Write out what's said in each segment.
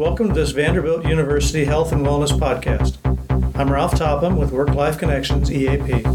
welcome to this Vanderbilt University Health and Wellness podcast. I'm Ralph Topham with Work-Life Connections EAP.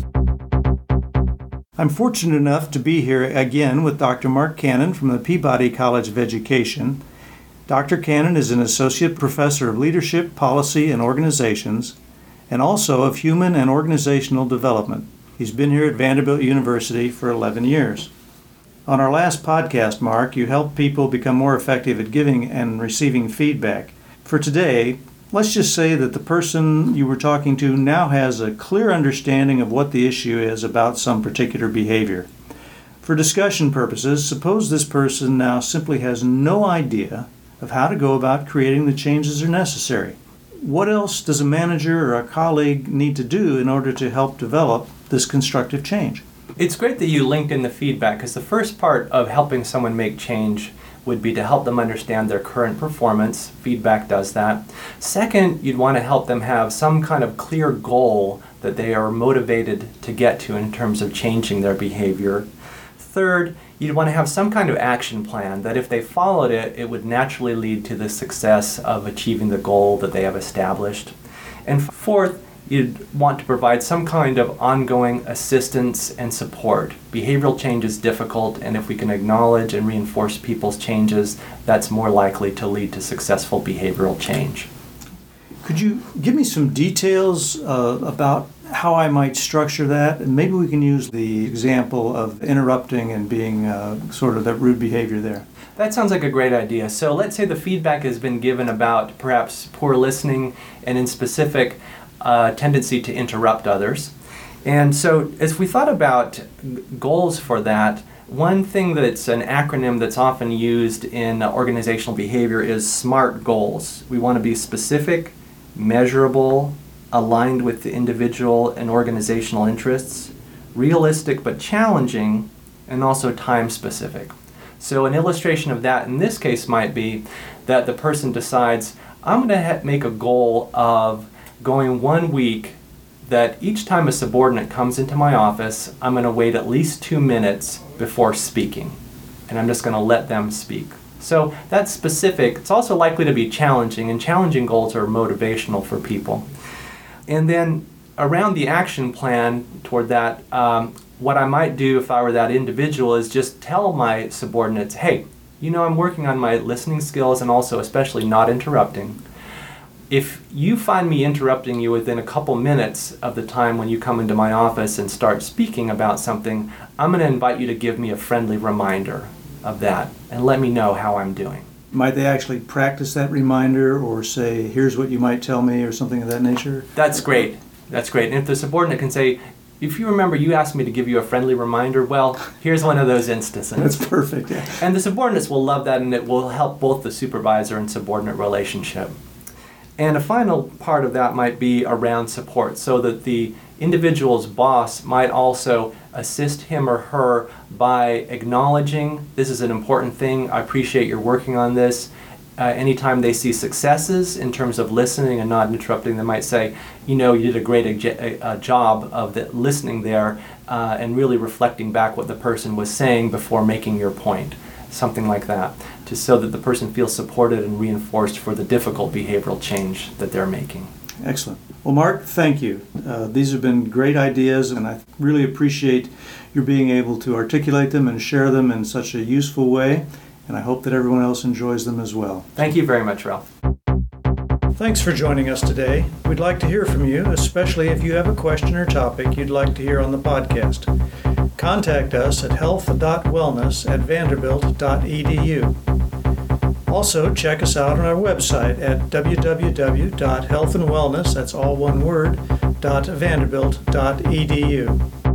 I'm fortunate enough to be here again with Dr. Mark Cannon from the Peabody College of Education. Dr. Cannon is an Associate Professor of Leadership, Policy, and Organizations, and also of Human and Organizational Development. He's been here at Vanderbilt University for 11 years. On our last podcast, Mark, you helped people become more effective at giving and receiving feedback. For today, let's just say that the person you were talking to now has a clear understanding of what the issue is about some particular behavior. For discussion purposes, suppose this person now simply has no idea of how to go about creating the changes that are necessary. What else does a manager or a colleague need to do in order to help develop this constructive change? It's great that you linked in the feedback, because the first part of helping someone make change would be to help them understand their current performance. Feedback does that. Second, you'd want to help them have some kind of clear goal that they are motivated to get to in terms of changing their behavior. Third, you'd want to have some kind of action plan that if they followed it, it would naturally lead to the success of achieving the goal that they have established. And fourth, you'd want to provide some kind of ongoing assistance and support. Behavioral change is difficult, and if we can acknowledge and reinforce people's changes, that's more likely to lead to successful behavioral change. Could you give me some details about how I might structure that? And maybe we can use the example of interrupting and being sort of that rude behavior there. That sounds like a great idea. So let's say the feedback has been given about perhaps poor listening and in specific tendency to interrupt others. And so as we thought about goals for that, one thing that's an acronym that's often used in organizational behavior is SMART goals. We want to be specific, measurable, aligned with the individual and organizational interests, realistic but challenging, and also time specific. So an illustration of that in this case might be that the person decides, I'm going to make a goal of going 1 week that each time a subordinate comes into my office, I'm going to wait at least 2 minutes before speaking. And I'm just going to let them speak. So that's specific. It's also likely to be challenging, and challenging goals are motivational for people. And then around the action plan toward that, what I might do if I were that individual is just tell my subordinates, hey, I'm working on my listening skills and also especially not interrupting. If you find me interrupting you within a couple minutes of the time when you come into my office and start speaking about something, I'm going to invite you to give me a friendly reminder of that and let me know how I'm doing. Might they actually practice that reminder or say, here's what you might tell me or something of that nature? That's great. That's great. And if the subordinate can say, if you remember, you asked me to give you a friendly reminder, well, here's one of those instances. That's perfect, yeah. And the subordinates will love that, and it will help both the supervisor and subordinate relationship. And a final part of that might be around support, so that the individual's boss might also assist him or her by acknowledging, this is an important thing, I appreciate you're working on this. Anytime they see successes in terms of listening and not interrupting, they might say, you did a great job of listening there and really reflecting back what the person was saying before making your point. Something like that, so that the person feels supported and reinforced for the difficult behavioral change that they're making. Excellent. Well, Mark, thank you. These have been great ideas, and I really appreciate your being able to articulate them and share them in such a useful way, and I hope that everyone else enjoys them as well. Thank you very much, Ralph. Thanks for joining us today. We'd like to hear from you, especially if you have a question or topic you'd like to hear on the podcast. Contact us at health.wellness@vanderbilt.edu. Also, check us out on our website at www.healthandwellness, that's all one word, .vanderbilt.edu.